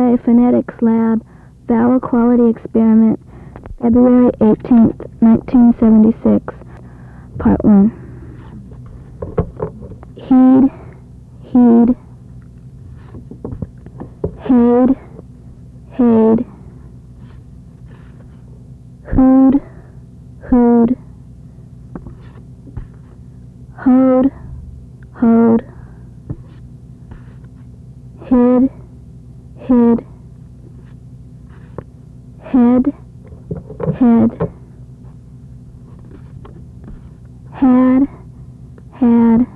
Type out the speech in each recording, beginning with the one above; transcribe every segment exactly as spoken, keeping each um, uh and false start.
J Phonetics Lab Vowel Quality Experiment, February eighteenth, nineteen seventy-six. Part one. Heed, heed, heed, heed, hood, hood, hold, hold, hid, hid, head, head, had, had,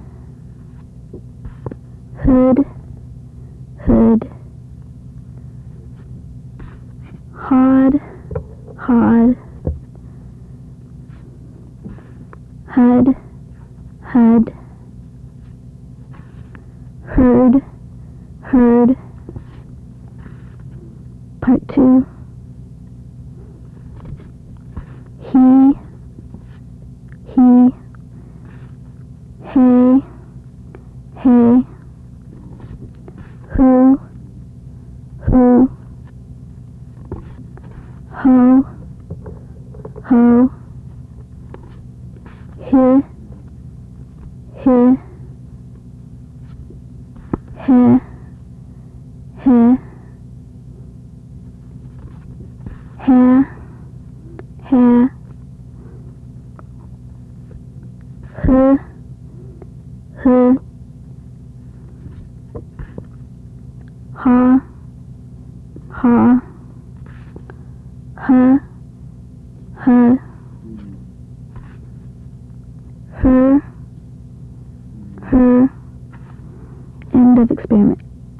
hood, hood, hard, hard, hud, hud, heard, heard. Part two. He, he, hey, hey, who, who, ho, ho, he, he, he, he, ha, ha, huh, huh, ha, ha, huh.